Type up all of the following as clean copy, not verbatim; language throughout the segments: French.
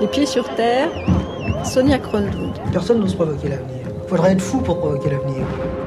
pieds sur terre, Sonia Kronlund. Personne n'ose provoquer l'avenir. Il faudrait être fou pour provoquer l'avenir.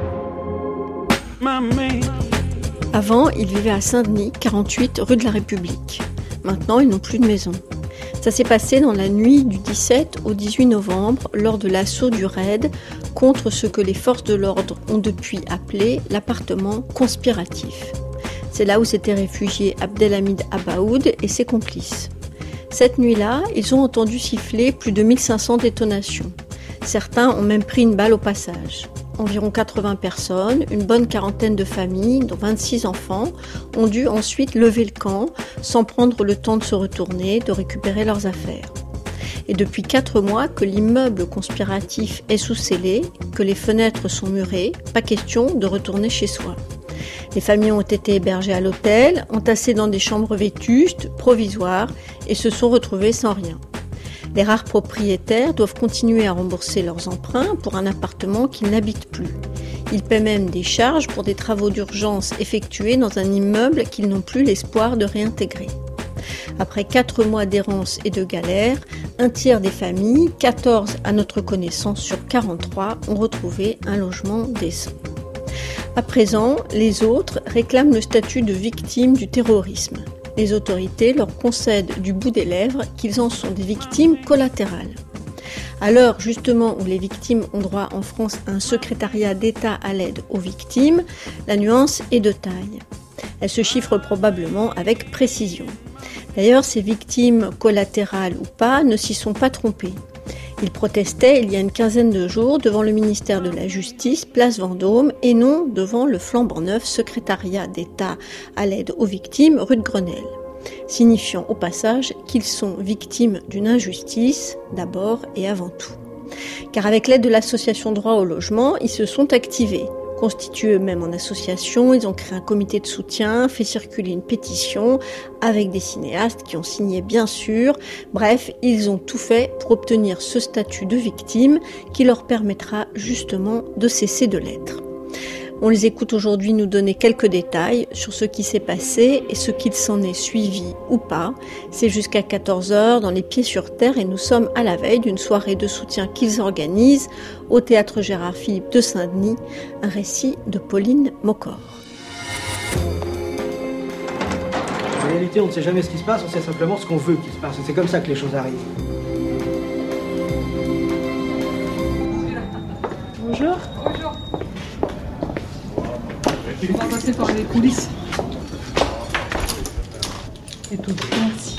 Avant, ils vivaient à Saint-Denis, 48 rue de la République. Maintenant, ils n'ont plus de maison. Ça s'est passé dans la nuit du 17 au 18 novembre, lors de l'assaut du raid contre ce que les forces de l'ordre ont depuis appelé l'appartement conspiratif. C'est là où s'étaient réfugiés Abdelhamid Abaoud et ses complices. Cette nuit-là, ils ont entendu siffler plus de 1500 détonations. Certains ont même pris une balle au passage. Environ 80 personnes, une bonne quarantaine de familles, dont 26 enfants, ont dû ensuite lever le camp sans prendre le temps de se retourner, de récupérer leurs affaires. Et depuis 4 mois que l'immeuble conspiratif est sous scellé, que les fenêtres sont murées, pas question de retourner chez soi. Les familles ont été hébergées à l'hôtel, entassées dans des chambres vétustes, provisoires, et se sont retrouvées sans rien. Les rares propriétaires doivent continuer à rembourser leurs emprunts pour un appartement qu'ils n'habitent plus. Ils paient même des charges pour des travaux d'urgence effectués dans un immeuble qu'ils n'ont plus l'espoir de réintégrer. Après 4 mois d'errance et de galère, un tiers des familles, 14 à notre connaissance sur 43, ont retrouvé un logement décent. À présent, les autres réclament le statut de victime du terrorisme. Les autorités leur concèdent du bout des lèvres qu'ils en sont des victimes collatérales. À l'heure justement où les victimes ont droit en France à un secrétariat d'État à l'aide aux victimes, la nuance est de taille. Elle se chiffre probablement avec précision. D'ailleurs, ces victimes collatérales ou pas ne s'y sont pas trompées. Ils protestaient il y a une quinzaine de jours devant le ministère de la Justice, place Vendôme, et non devant le flambant neuf secrétariat d'État à l'aide aux victimes, rue de Grenelle. Signifiant au passage qu'ils sont victimes d'une injustice, d'abord et avant tout. Car avec l'aide de l'association Droit au logement, ils se sont activés. Constitués eux-mêmes en association, ils ont créé un comité de soutien, fait circuler une pétition avec des cinéastes qui ont signé bien sûr. Bref, ils ont tout fait pour obtenir ce statut de victime qui leur permettra justement de cesser de l'être. On les écoute aujourd'hui nous donner quelques détails sur ce qui s'est passé et ce qu'il s'en est suivi ou pas. C'est jusqu'à 14h dans les pieds sur terre et nous sommes à la veille d'une soirée de soutien qu'ils organisent au théâtre Gérard Philipe de Saint-Denis, un récit de Pauline Mocor. En réalité, on ne sait jamais ce qui se passe, on sait simplement ce qu'on veut qu'il se passe. Et c'est comme ça que les choses arrivent. Bonjour. Bonjour. On va passer par les coulisses. Et tout. Merci.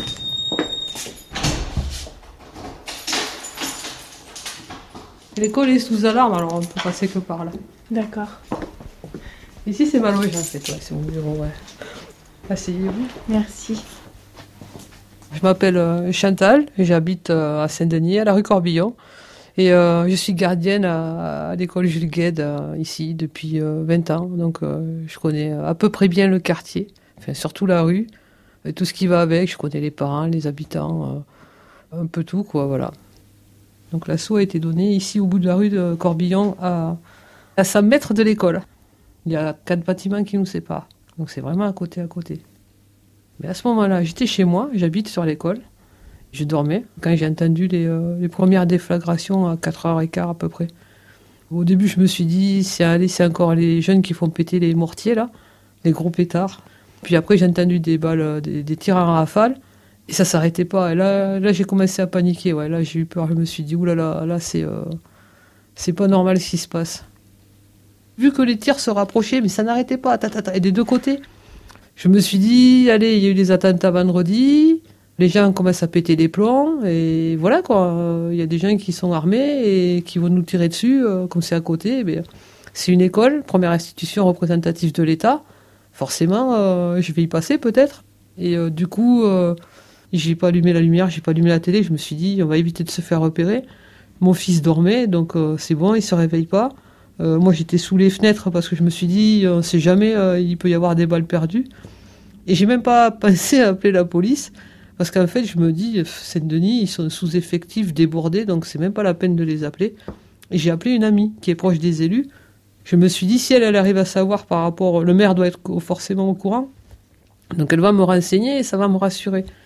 L'école est sous alarme, alors on peut passer que par là. D'accord. Ici, c'est ma loge, en fait. Ouais, c'est mon bureau, ouais. Asseyez-vous. Merci. Je m'appelle Chantal et j'habite à Saint-Denis, à la rue Corbillon. Et je suis gardienne à l'école Jules Guesde ici depuis 20 ans. Donc je connais à peu près bien le quartier, enfin surtout la rue, et tout ce qui va avec. Je connais les parents, les habitants, un peu tout, quoi, voilà. Donc l'assaut a été donné ici au bout de la rue de Corbillon à 100 mètres de l'école. Il y a 4 bâtiments qui nous séparent. Donc c'est vraiment à côté. Mais à ce moment-là, j'étais chez moi, j'habite sur l'école. Je dormais quand j'ai entendu les premières déflagrations à 4h15 à peu près. Au début, je me suis dit, c'est encore les jeunes qui font péter les mortiers, là, les gros pétards. Puis après, j'ai entendu des balles, des tirs en rafale, et ça s'arrêtait pas. Et là j'ai commencé à paniquer. Ouais, là, j'ai eu peur. Je me suis dit, oulala, là, c'est pas normal ce qui se passe. Vu que les tirs se rapprochaient, mais ça n'arrêtait pas, et des deux côtés. Je me suis dit, allez, il y a eu des attentats vendredi. Les gens commencent à péter les plombs et voilà quoi. Il y a des gens qui sont armés et qui vont nous tirer dessus comme c'est à côté. Mais c'est une école, première institution représentative de l'État. Forcément, je vais y passer peut-être. Et du coup, j'ai pas allumé la lumière, j'ai pas allumé la télé. Je me suis dit, on va éviter de se faire repérer. Mon fils dormait, donc c'est bon, il se réveille pas. Moi, j'étais sous les fenêtres parce que je me suis dit, on sait jamais, il peut y avoir des balles perdues. Et j'ai même pas pensé à appeler la police. Parce qu'en fait, je me dis, Saint-Denis, ils sont sous-effectifs, débordés, donc c'est même pas la peine de les appeler. Et j'ai appelé une amie qui est proche des élus. Je me suis dit, si elle arrive à savoir par rapport... Le maire doit être forcément au courant. Donc elle va me renseigner et ça va me rassurer.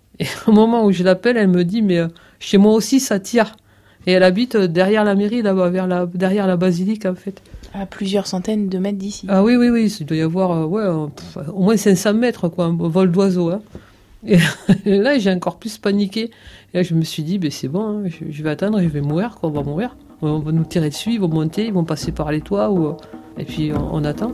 Et au moment où je l'appelle, elle me dit, mais chez moi aussi, ça tire. Et elle habite derrière la mairie, là-bas, derrière la basilique, en fait. À plusieurs centaines de mètres d'ici. Ah oui, il doit y avoir au moins 500 mètres, quoi, un vol d'oiseau. Hein. Et là, j'ai encore plus paniqué. Et là, je me suis dit, ben, c'est bon, hein, je vais attendre, je vais mourir, quoi, on va mourir. On va nous tirer dessus, ils vont monter, ils vont passer par les toits, et puis on attend.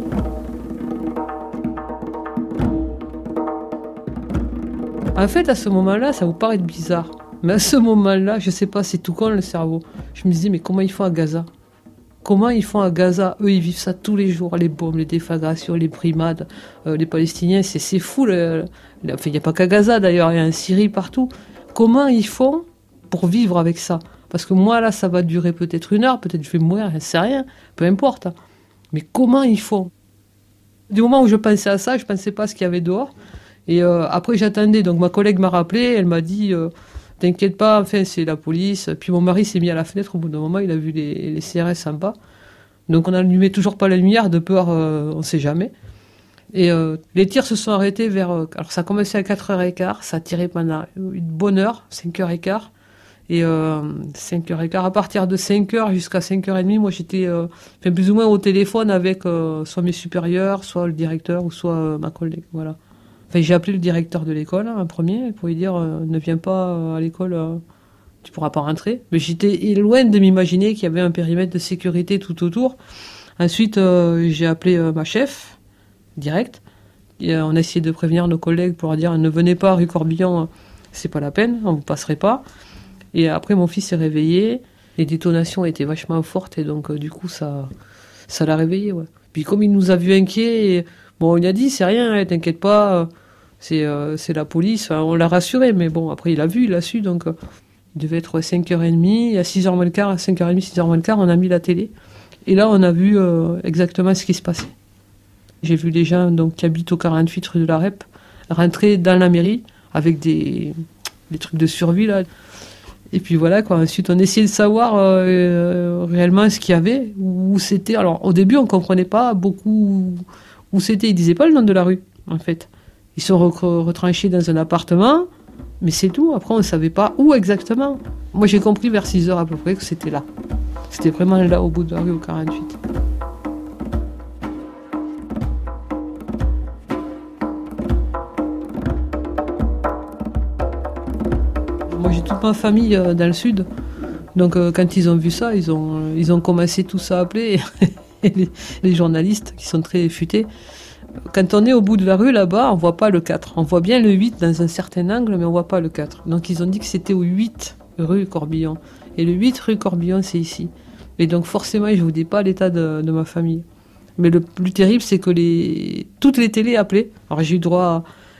En fait, à ce moment-là, ça vous paraît bizarre. Mais à ce moment-là, je sais pas, c'est tout con le cerveau. Je me disais, mais comment ils font à Gaza ? Comment ils font à Gaza ? Eux, ils vivent ça tous les jours, les bombes, les déflagrations, les brimades. Les Palestiniens, c'est fou. Enfin, il n'y a pas qu'à Gaza d'ailleurs, il y a en Syrie, partout. Comment ils font pour vivre avec ça ? Parce que moi, là, ça va durer peut-être 1 heure, peut-être je vais mourir, je ne sais rien, peu importe. Mais comment ils font ? Du moment où je pensais à ça, je ne pensais pas à ce qu'il y avait dehors. Et après, j'attendais. Donc ma collègue m'a rappelé, elle m'a dit... T'inquiète pas, enfin, c'est la police. Puis mon mari s'est mis à la fenêtre au bout d'un moment, il a vu les CRS en bas. Donc on n'allumait toujours pas la lumière, de peur, on ne sait jamais. Et les tirs se sont arrêtés vers... alors ça a commencé à 4h15, ça a tiré pendant une bonne heure, 5h15. Et 5h15, à partir de 5h jusqu'à 5h30, moi j'étais plus ou moins au téléphone avec soit mes supérieurs, soit le directeur ou soit ma collègue, voilà. Enfin, j'ai appelé le directeur de l'école en premier pour lui dire ne viens pas à l'école, tu pourras pas rentrer. Mais j'étais loin de m'imaginer qu'il y avait un périmètre de sécurité tout autour. Ensuite, j'ai appelé ma chef direct. Et, on a essayé de prévenir nos collègues pour leur dire ne venez pas rue Corbillon, c'est pas la peine, on vous passerait pas. Et après, mon fils s'est réveillé. Les détonations étaient vachement fortes et donc du coup ça l'a réveillé. Ouais. Puis comme il nous a vus inquiets. Bon, il a dit, c'est rien, t'inquiète pas, c'est la police. Enfin, on l'a rassuré, mais bon, après, il a vu, il a su, donc il devait être 5h30, à 6h moins le quart, à 5h30, 6h moins le quart, on a mis la télé. Et là, on a vu exactement ce qui se passait. J'ai vu les gens donc, qui habitent au 48 rue de la Rep rentrer dans la mairie avec des trucs de survie, là. Et puis voilà, quoi. Ensuite, on essayait de savoir réellement ce qu'il y avait, où c'était. Alors, au début, on ne comprenait pas beaucoup... Où c'était, ils disaient pas le nom de la rue, en fait. Ils sont retranchés dans un appartement, mais c'est tout. Après, on ne savait pas où exactement. Moi, j'ai compris vers 6h à peu près que c'était là. C'était vraiment là, au bout de la rue, au 48. Moi, j'ai toute ma famille dans le sud. Donc, quand ils ont vu ça, ils ont commencé tous à appeler... les journalistes qui sont très futés. Quand on est au bout de la rue là-bas, on voit pas le 4. On voit bien le 8 dans un certain angle, mais on voit pas le 4. Donc ils ont dit que c'était au 8 rue Corbillon. Et le 8 rue Corbillon, c'est ici. Et donc forcément, je vous dis pas l'état de ma famille. Mais le plus terrible, c'est que toutes les télés appelaient. Alors j'ai eu droit à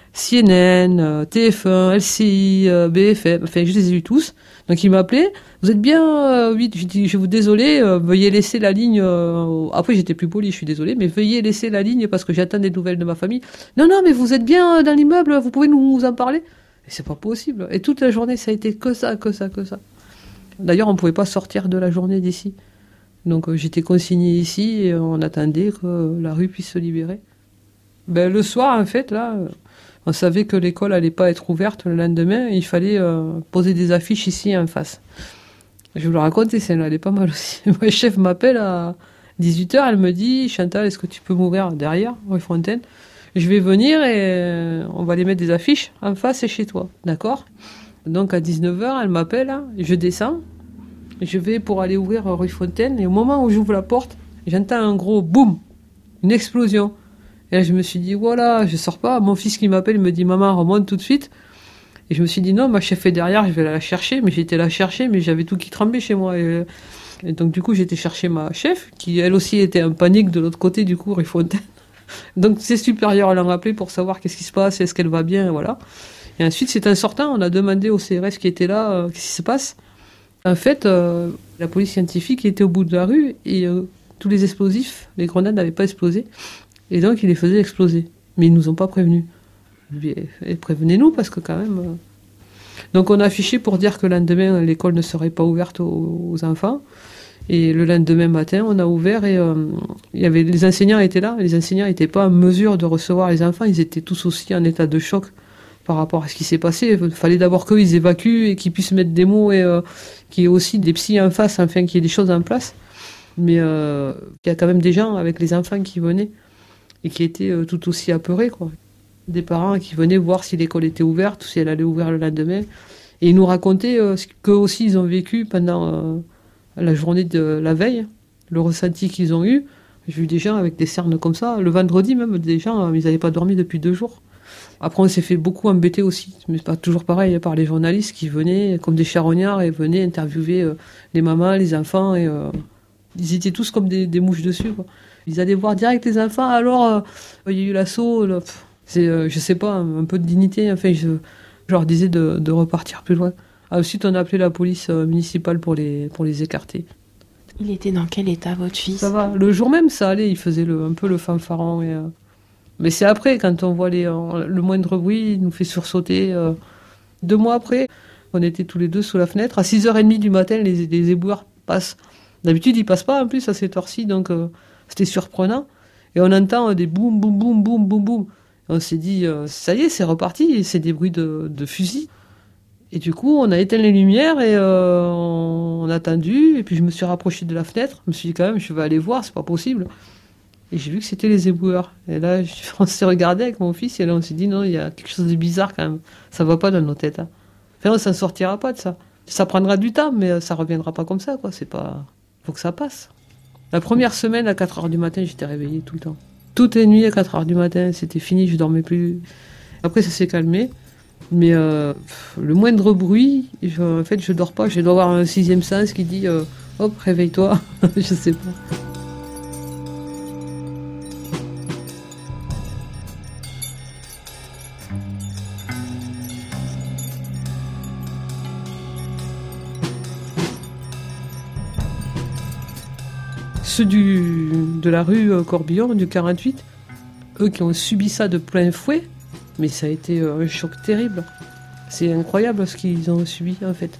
CNN, TF1, LCI, BFM, enfin je les ai eu tous. Donc ils m'appelaient, vous êtes bien 8, je dis je vous désolé, veuillez laisser la ligne, après j'étais plus poli, je suis désolé, mais veuillez laisser la ligne parce que j'attends des nouvelles de ma famille. Non, mais vous êtes bien dans l'immeuble, vous pouvez nous en parler. Et c'est pas possible. Et toute la journée, ça a été que ça. D'ailleurs, on pouvait pas sortir de la journée d'ici. Donc j'étais consigné ici et on attendait que la rue puisse se libérer. Ben, le soir, en fait, là... On savait que l'école allait pas être ouverte le lendemain. Il fallait poser des affiches ici en face. Je vous le raconte, et celle-là, elle est pas mal aussi. Ma chef m'appelle à 18h. Elle me dit, Chantal, est-ce que tu peux m'ouvrir derrière, rue Fontaine ? Je vais venir et on va aller mettre des affiches en face et chez toi. D'accord ? Donc à 19h, elle m'appelle. Je descends. Je vais pour aller ouvrir rue Fontaine. Et au moment où j'ouvre la porte, j'entends un gros boum, une explosion. Et là, je me suis dit, voilà, je sors pas. Mon fils qui m'appelle, il me dit, maman, remonte tout de suite. Et je me suis dit, non, ma chef est derrière, je vais la chercher. Mais j'étais la chercher, mais j'avais tout qui tremblait chez moi. Et donc, du coup, j'étais chercher ma chef, qui elle aussi était en panique de l'autre côté, du coup, rue Fontaine. Donc, ses supérieurs l'ont appelé pour savoir qu'est-ce qui se passe, est-ce qu'elle va bien, voilà. Et ensuite, c'est en sortant, on a demandé au CRS qui était là, qu'est-ce qui se passe. En fait, la police scientifique était au bout de la rue et tous les explosifs, les grenades n'avaient pas explosé. Et donc, ils les faisaient exploser. Mais ils ne nous ont pas prévenus. Et prévenez-nous, parce que quand même... Donc, on a affiché pour dire que le lendemain, l'école ne serait pas ouverte aux enfants. Et le lendemain matin, on a ouvert et les enseignants étaient là. Les enseignants n'étaient pas en mesure de recevoir les enfants. Ils étaient tous aussi en état de choc par rapport à ce qui s'est passé. Il fallait d'abord qu'ils évacuent et qu'ils puissent mettre des mots et qu'il y ait aussi des psys en face, enfin qu'il y ait des choses en place. Mais il y a quand même des gens avec les enfants qui venaient et qui étaient tout aussi apeurés, quoi. Des parents qui venaient voir si l'école était ouverte ou si elle allait ouvrir le lendemain. Et ils nous racontaient ce qu'eux aussi ils ont vécu pendant la journée de la veille, le ressenti qu'ils ont eu. J'ai vu des gens avec des cernes comme ça. Le vendredi même, des gens, ils n'avaient pas dormi depuis 2 jours. Après, on s'est fait beaucoup embêter aussi. Mais c'est pas toujours pareil, par les journalistes qui venaient comme des charognards et venaient interviewer les mamans, les enfants. Et ils étaient tous comme des mouches dessus, quoi. Ils allaient voir direct les enfants. Alors, il y a eu l'assaut. Là, c'est, je sais pas, un peu de dignité. Enfin, je leur disais de repartir plus loin. Ensuite, on a appelé la police municipale pour les écarter. Il était dans quel état, votre fils? Ça va. Le jour même, ça allait. Il faisait un peu le fanfaron. Mais c'est après, quand on voit le moindre bruit, il nous fait sursauter. 2 mois après, on était tous les deux sous la fenêtre. À 6h30 du matin, les éboueurs passent. D'habitude, ils passent pas en plus à cette heure-ci, donc c'était surprenant. Et on entend des boum, boum, boum, boum, boum, boum. On s'est dit, ça y est, c'est reparti. C'est des bruits de fusil. Et du coup, on a éteint les lumières et on a attendu. Et puis, je me suis rapproché de la fenêtre. Je me suis dit, quand même, je vais aller voir, c'est pas possible. Et j'ai vu que c'était les éboueurs. Et là, on s'est regardé avec mon fils et là, on s'est dit, non, il y a quelque chose de bizarre quand même. Ça va pas dans nos têtes. Hein. Enfin, on s'en sortira pas de ça. Ça prendra du temps, mais ça reviendra pas comme ça, quoi. C'est pas... Faut que ça passe. La première semaine, à 4h du matin, j'étais réveillée tout le temps. Toutes les nuits, à 4h du matin, c'était fini, je dormais plus. Après, ça s'est calmé. Mais le moindre bruit, en fait, je dors pas. Je dois avoir un 6e sens qui dit hop, réveille-toi. Je sais pas. Ceux de la rue Corbillon, du 48, eux qui ont subi ça de plein fouet, mais ça a été un choc terrible. C'est incroyable ce qu'ils ont subi, en fait.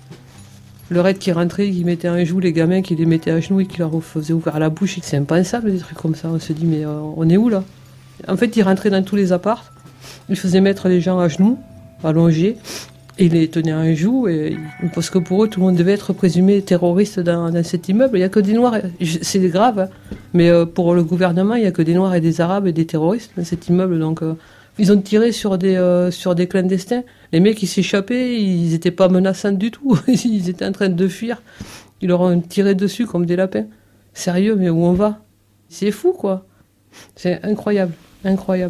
Le raid qui rentrait, qui mettait un joue les gamins, qui les mettait à genoux et qui leur faisait ouvrir la bouche. C'est impensable, des trucs comme ça. On se dit, mais on est où, là? En fait, ils rentraient dans tous les apparts. Ils faisaient mettre les gens à genoux, allongés, et ils les tenaient à un joue. Parce que pour eux, tout le monde devait être présumé terroriste dans cet immeuble. Il n'y a que des Noirs. C'est grave, hein. Mais pour le gouvernement, il n'y a que des Noirs et des Arabes et des terroristes dans cet immeuble. Donc... ils ont tiré sur des clandestins. Les mecs, ils s'échappaient, ils n'étaient pas menaçants du tout. Ils étaient en train de fuir. Ils leur ont tiré dessus comme des lapins. Sérieux, mais où on va? C'est fou, quoi. C'est incroyable, incroyable.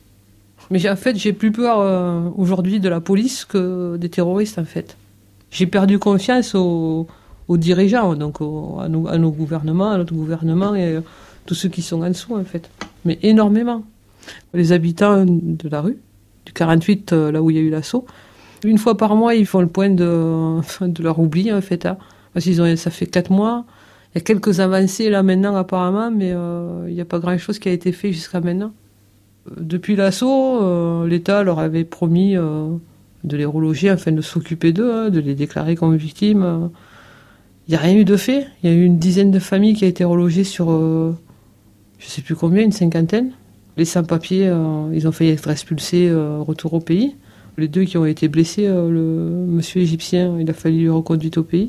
Mais en fait, j'ai plus peur aujourd'hui de la police que des terroristes, en fait. J'ai perdu confiance aux dirigeants, donc à nos gouvernements, à notre gouvernement et tous ceux qui sont en dessous, en fait. Mais énormément. Les habitants de la rue, du 48, là où il y a eu l'assaut, 1 fois par mois, ils font le point de leur oubli, en fait. Hein. Parce ça fait 4 mois. Il y a quelques avancées là maintenant, apparemment, mais il n'y a pas grand-chose qui a été fait jusqu'à maintenant. Depuis l'assaut, l'État leur avait promis de les reloger, afin de s'occuper d'eux, hein, de les déclarer comme victimes. Il n'y a rien eu de fait. Il y a eu une dizaine de familles qui a été relogées sur, je ne sais plus combien, une 50aine. Les sans-papiers, ils ont failli être expulsés, retour au pays. Les 2 qui ont été blessés, le monsieur égyptien, il a fallu reconduire au pays.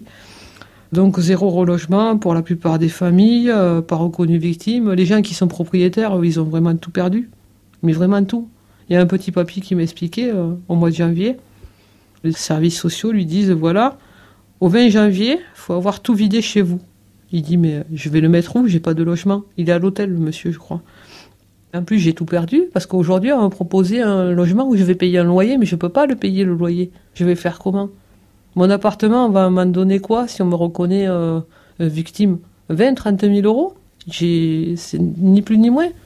Donc 0 relogement pour la plupart des familles, pas reconnues victimes. Les gens qui sont propriétaires, ils ont vraiment tout perdu. Mais vraiment tout. Il y a un petit papy qui m'expliquait, au mois de janvier, les services sociaux lui disent, voilà, au 20 janvier, il faut avoir tout vidé chez vous. Il dit, mais je vais le mettre où? J'ai pas de logement. Il est à l'hôtel, le monsieur, je crois. En plus, j'ai tout perdu, parce qu'aujourd'hui, on m'a proposé un logement où je vais payer un loyer, mais je ne peux pas le payer, le loyer. Je vais faire comment? Mon appartement, on va m'en donner quoi si on me reconnaît victime? 20, 30 000 euros? C'est ni plus ni moins.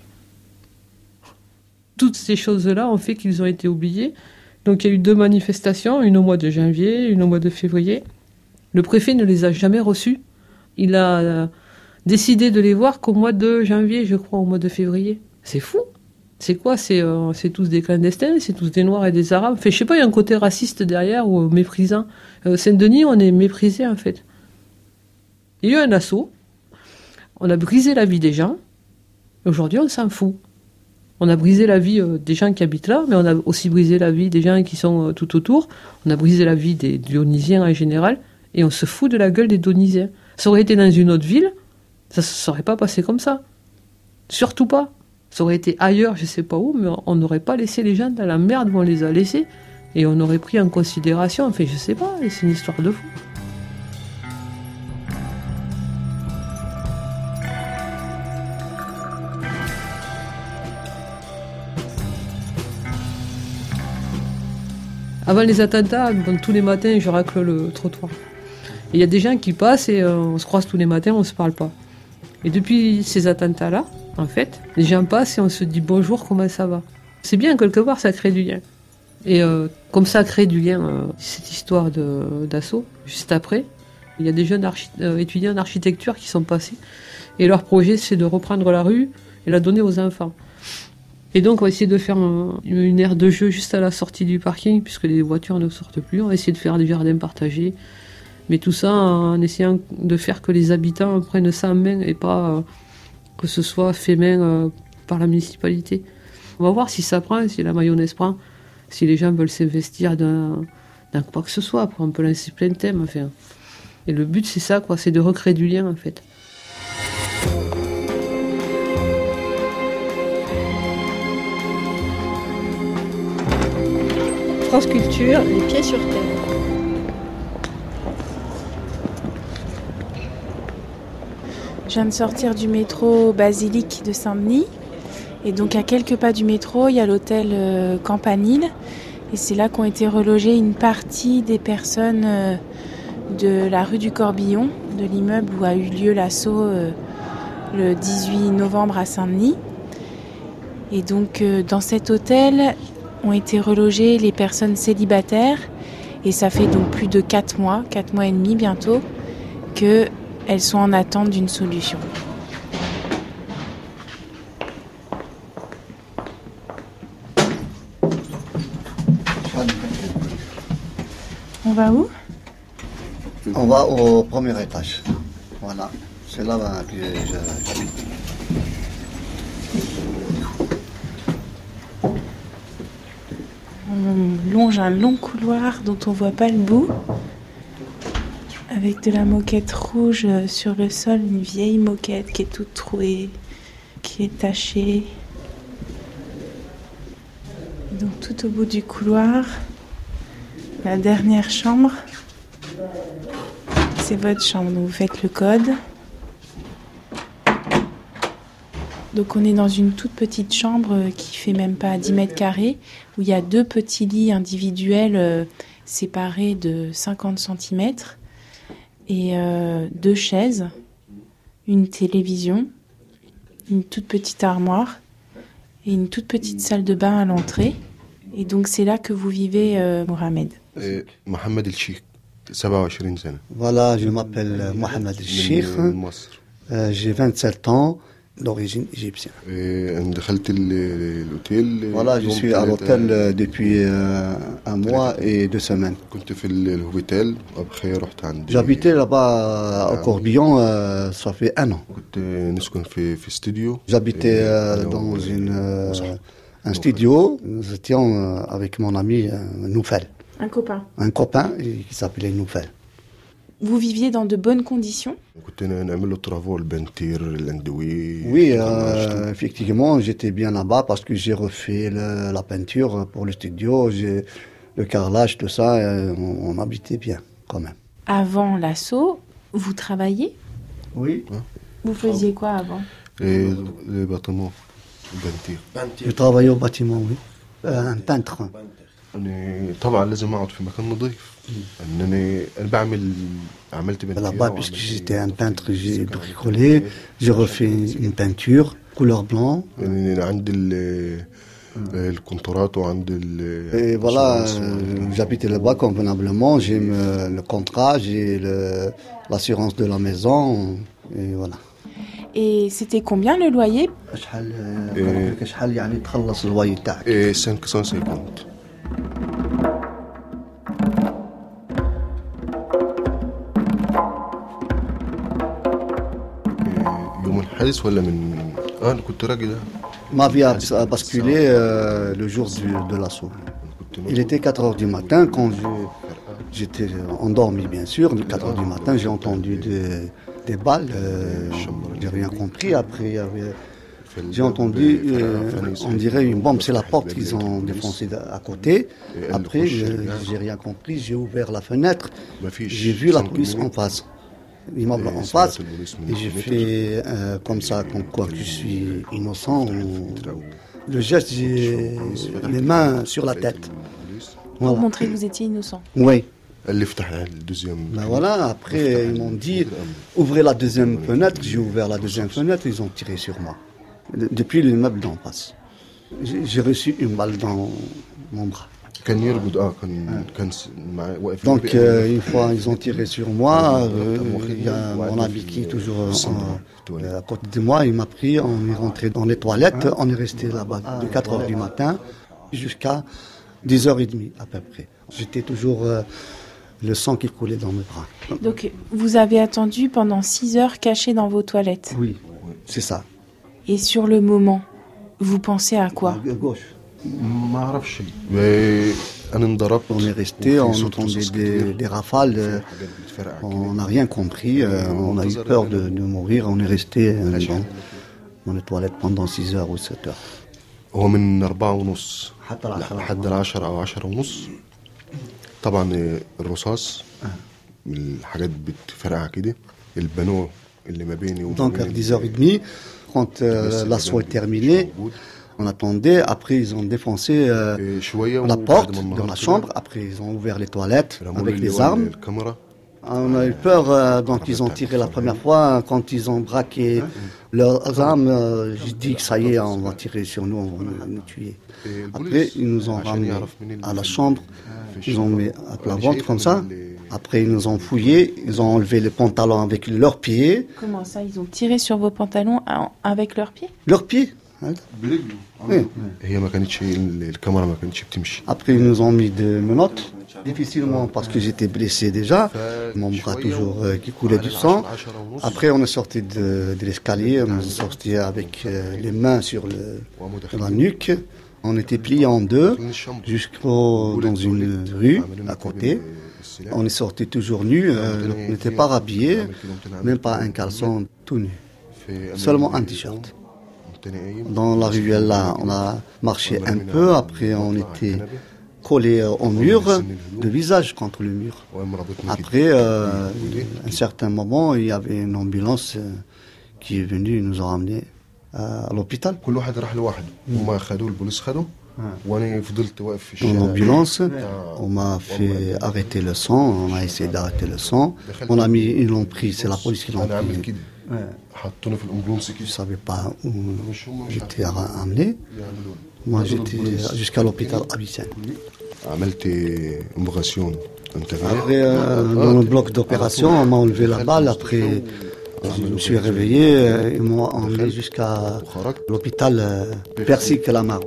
Toutes ces choses-là ont fait qu'ils ont été oubliés. Donc, il y a eu 2 manifestations, une au mois de janvier, une au mois de février. Le préfet ne les a jamais reçues. Il a décidé de les voir qu'au mois de janvier, je crois, au mois de février. C'est fou. C'est quoi? C'est tous des clandestins, c'est tous des Noirs et des Arabes. Enfin, je sais pas, il y a un côté raciste derrière ou méprisant. Saint-Denis, on est méprisé, en fait. Il y a eu un assaut. On a brisé la vie des gens. Aujourd'hui, on s'en fout. On a brisé la vie des gens qui habitent là, mais on a aussi brisé la vie des gens qui sont tout autour. On a brisé la vie des Dionysiens en général, et on se fout de la gueule des Dionysiens. Ça aurait été dans une autre ville, ça ne serait pas passé comme ça. Surtout pas. Ça aurait été ailleurs, je ne sais pas où, mais on n'aurait pas laissé les gens dans la merde où on les a laissés, et on aurait pris en considération, enfin je ne sais pas, c'est une histoire de fou. Avant les attentats, tous les matins, je racle le trottoir. Et il y a des gens qui passent et on se croise tous les matins, on ne se parle pas. Et depuis ces attentats-là, en fait, les gens passent et on se dit bonjour, comment ça va ? C'est bien, quelque part, ça crée du lien. Et comme ça crée du lien, cette histoire d'assaut, juste après, il y a des jeunes étudiants d'architecture qui sont passés. Et leur projet, c'est de reprendre la rue et la donner aux enfants. Et donc, on va essayer de faire une aire de jeu juste à la sortie du parking, puisque les voitures ne sortent plus. On va essayer de faire des jardins partagés. Mais tout ça en essayant de faire que les habitants prennent ça en main et pas que ce soit fait main par la municipalité. On va voir si ça prend, si la mayonnaise prend, si les gens veulent s'investir dans quoi que ce soit. Après, on peut lancer plein de thèmes. Enfin. Et le but, c'est ça, quoi, c'est de recréer du lien, en fait. France Culture, les pieds sur terre. Je viens de sortir du métro Basilique de Saint-Denis. Et donc à quelques pas du métro, il y a l'hôtel Campanile. Et c'est là qu'ont été relogées une partie des personnes de la rue du Corbillon, de l'immeuble où a eu lieu l'assaut le 18 novembre à Saint-Denis. Et donc dans cet hôtel ont été relogées les personnes célibataires. Et ça fait donc plus de 4 mois et demi bientôt, qu'elles sont en attente d'une solution. On va où ? On va au premier étage. Voilà, c'est là que j'habite. On longe un long couloir dont on voit pas le bout, avec de la moquette rouge sur le sol, une vieille moquette qui est toute trouée, qui est tachée. Donc tout au bout du couloir, la dernière chambre, c'est votre chambre, donc vous faites le code. Donc on est dans une toute petite chambre qui fait même pas 10 mètres carrés, où il y a 2 petits lits individuels séparés de 50 cm et 2 chaises, une télévision, une toute petite armoire et une toute petite salle de bain à l'entrée. Et donc c'est là que vous vivez, Mohamed. Mohamed El Sheikh, 27 سنة. Voilà, je m'appelle Mohamed El Sheikh. J'ai 27 ans, d'origine égyptienne. Voilà, je suis à l'hôtel depuis 1 mois et 2 semaines. J'habitais là-bas au Corbillon, ça fait 1 an. J'habitais dans un studio, nous étions avec mon ami Noufel. Un copain. Un copain qui s'appelait Noufel. Vous viviez dans de bonnes conditions ? Oui, effectivement, j'étais bien là-bas parce que j'ai refait la peinture pour le studio, le carrelage, tout ça, on habitait bien quand même. Avant l'assaut, vous travailliez ? Oui. Vous faisiez quoi avant ? Les bâtiments. Je travaillais au bâtiment, oui. Un peintre. طبعا لازم اقعد في مكان نظيف انني عملت là-bas puisque j'étais un peintre, j'ai bricolé, j'ai refait une peinture couleur blanc. Et voilà, j'habitais là-bas convenablement, j'ai le contrat, j'ai l'assurance de la maison et voilà. Et c'était combien le loyer ? 550. يوم الحادث ولا من انا كنت راجل Ma vie a basculé le jour de l'assaut. Il était 4 heures du matin quand j'étais endormi, bien sûr. 4 heures du matin, j'ai entendu des balles. J'ai rien compris. Après, j'ai entendu, on dirait une bombe. C'est la porte qu'ils ont défoncée à côté. Après, j'ai rien compris. J'ai ouvert la fenêtre. J'ai vu la police en face. L'immeuble en face. Et j'ai fait comme ça, comme quoi que je suis innocent. Le geste, j'ai les mains sur la tête. Pour montrer que vous étiez innocent. Oui. اللي فتح الدوزيام. Ben voilà, après ils m'ont dit ouvrez la deuxième fenêtre. J'ai ouvert la deuxième fenêtre, ils ont tiré sur moi. Depuis l'immeuble d'en face. J'ai reçu une balle dans mon bras. كان يرقد كان واقف. Donc une fois ils ont tiré sur moi, il y a mon ami qui est toujours à côté de moi, il m'a pris, on est rentré dans les toilettes, on est resté là-bas de 4 heures du matin jusqu'à 10h30 à peu près. J'étais toujours le sang qui coulait dans mes bras. Donc vous avez attendu pendant 6 heures caché dans vos toilettes. Oui, c'est ça. Et sur le moment, vous pensez à quoi? Gauche. ما اعرفش شيء. انا انضربت. On est resté, on entendait des rafales, on n'a rien compris, on a eu peur de mourir, on est resté dans les toilettes pendant 6 heures ou 7 heures. هو من 4:30 لحد 10 أو 10:30. طبعا الرصاص من الحاجات بتفرقع كده. البنوع اللي ما بيني وما Donc à 10h30, quand l'assaut est terminé, on attendait, après ils ont défoncé la porte dans la chambre, après ils ont ouvert les toilettes avec les armes. On a eu peur, donc ils ont tiré la première fois, quand ils ont braqué leurs armes, j'ai dit que ça y est, on va tirer sur nous, on va nous tuer. Après ils nous ont ramenés à la chambre, ils ont mis à plat ventre comme ça. Après ils nous ont fouillés, ils ont enlevé les pantalons avec leurs pieds. Comment ça, ils ont tiré sur vos pantalons avec leurs pieds? Leurs pieds. Oui. هي ما كانتش الكاميرا ما كانتش بتمشي. Après, ils nous ont mis des menottes, difficilement parce que j'étais blessé déjà, mon bras toujours qui coulait du sang. Après, on est sorti de l'escalier, on est sorti avec les mains sur la nuque. On était pliés en deux dans une rue à côté. On est sorti toujours nus, on n'était pas rhabillés, même pas un caleçon, tout nu, seulement un t-shirt. Dans la ruelle là, on a marché un peu, après on était collés au mur, de visage contre le mur. Après, un certain moment, il y avait une ambulance qui est venue nous a ramenés à l'hôpital. كل واحد راح لوحده وما خدوه البوليس خدوه وانا فضلت واقف في Dans الشارع. l'ambulance, on m'a fait arrêter le sang, on a essayé d'arrêter le sang. Ils l'ont pris, c'est la police qui l'a انا عامل pris. كده حطوني في الامبولانس Je كده. ne savais pas où j'étais amené. Moi, j'étais jusqu'à l'hôpital Abidjan. عملت امبغاسيون انتفاع. Après, dans le bloc d'opération, on m'a enlevé la balle. Après, je me suis réveillé. Ils m'ont emmené jusqu'à l'hôpital Percy Calamar.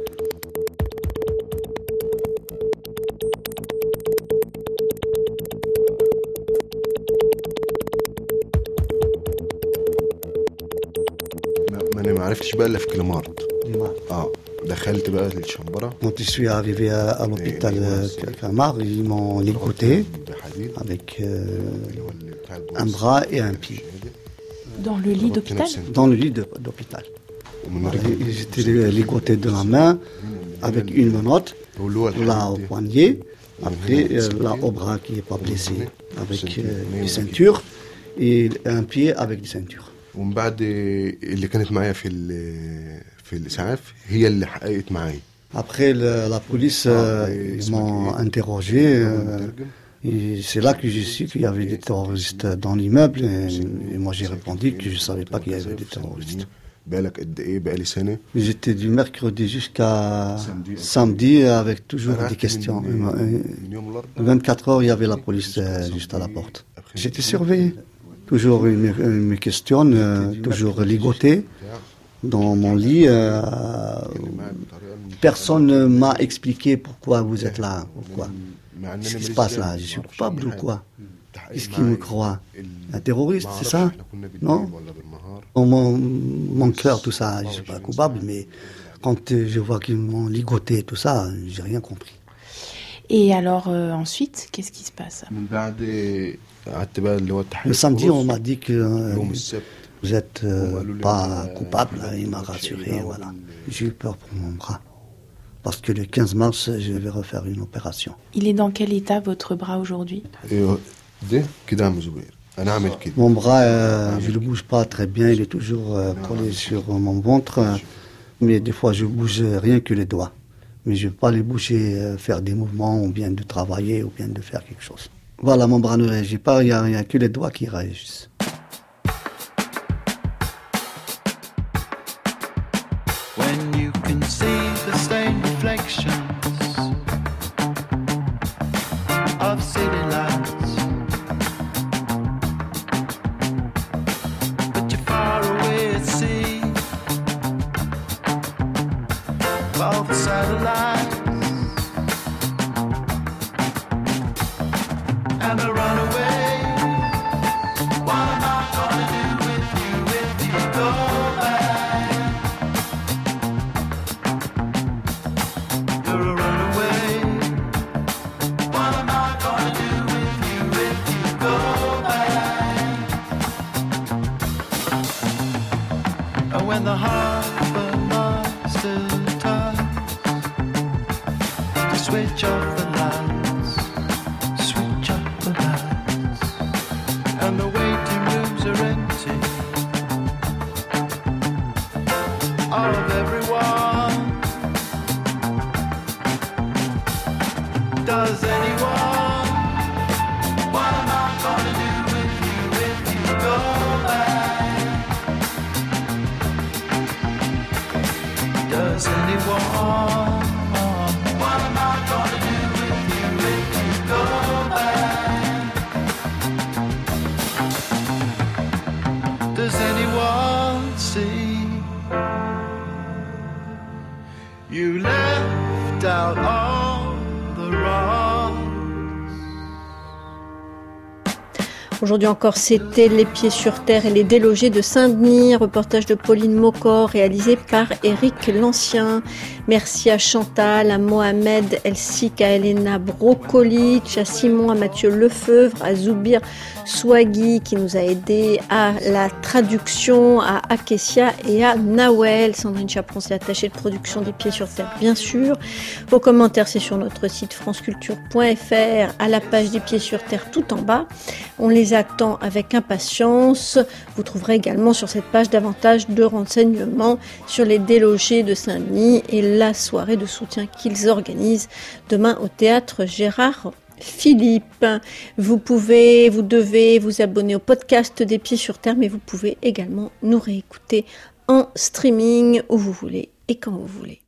ما انا ما عرفتش بقى الا في كلمارت. دخلت بقى الشمبره Quand je suis arrivé à l'hôpital Calamar, ils m'ont ligoté بحديد avec اللي هو اللي بتاع un bras et un pied Dans le lit d'hôpital? dans le lit d'hôpital. ومن رجلي J'étais ligoté de la main avec une menotte, اللي هو là au poignet, après là au bras qui n'est pas blessé avec des ceintures et un pied avec des ceintures. ومن بعد اللي كانت معايا في الاسعاف هي اللي حققت معايا. Après la police, ils m'ont interrogé. Et c'est là que j'ai su qu'il y avait des terroristes dans l'immeuble. Et moi j'ai répondu que je ne savais pas qu'il y avait des terroristes. بالك قد ايه بقالي سنه. J'étais du mercredi jusqu'à samedi avec toujours des questions. من يوم الاربعاء 24 heures, il y avait la police juste à la porte. J'étais surveillé. Toujours ils me questionnent, toujours ligoté dans mon lit. Personne ne m'a expliqué pourquoi vous êtes là. Pourquoi. Qu'est-ce qui se passe là? Je suis coupable ou quoi? Qu'est-ce qui me croit? Un terroriste, c'est ça? Non? Mon cœur, tout ça, je ne suis pas coupable, mais Quand je vois qu'ils m'ont ligoté et tout ça, j'ai rien compris. Et alors ensuite, qu'est-ce qui se passe? Le samedi, on m'a dit que vous n'êtes pas coupable. Il m'a rassuré, voilà. J'ai eu peur pour mon bras. Parce que le 15 mars, je vais refaire une opération. Il est dans quel état, votre bras, aujourd'hui? Mon bras, je ne le bouge pas très bien. Il est toujours collé sur mon ventre. Mais des fois, je bouge rien que les doigts. Mais je ne vais pas les bouger, faire des mouvements, ou bien de travailler, ou bien de faire quelque chose. Voilà, mon bras ne réagit pas. Il n'y a que les doigts qui réagissent. When you can see the stained reflections of city lights, but you're far away at sea, above the satellites, and I run away. What am I gonna do with you if you go back? You're a runaway. What am I gonna do with you if you go back? And when the harbor master turns to switch off the lights, switch off the lights, and the waiting rooms are empty of everyone. Does anyone? What am I gonna do with you if you go back? Does anyone? What am I gonna do with you if you go back? Does anyone see? You left out all the wrongs. Aujourd'hui encore, c'était Les Pieds sur Terre et les délogés de Saint-Denis, reportage de Pauline Mocor, réalisé par Éric Lancien. Merci à Chantal, à Mohamed Elsik, à Elena Brocolic, à Simon, à Mathieu Lefeuvre, à Zoubir Swagui qui nous a aidés, à la traduction, à Akessia et à Nawel. Sandrine Chaperon s'est attachée de production des Pieds sur Terre, bien sûr. Vos commentaires, c'est sur notre site franceculture.fr, à la page des Pieds sur Terre tout en bas. On les attend avec impatience. Vous trouverez également sur cette page davantage de renseignements sur les délogés de Saint-Denis et la soirée de soutien qu'ils organisent demain au théâtre Gérard Philippe. Vous devez vous abonner au podcast des Pieds sur Terre, mais vous pouvez également nous réécouter en streaming où vous voulez et quand vous voulez.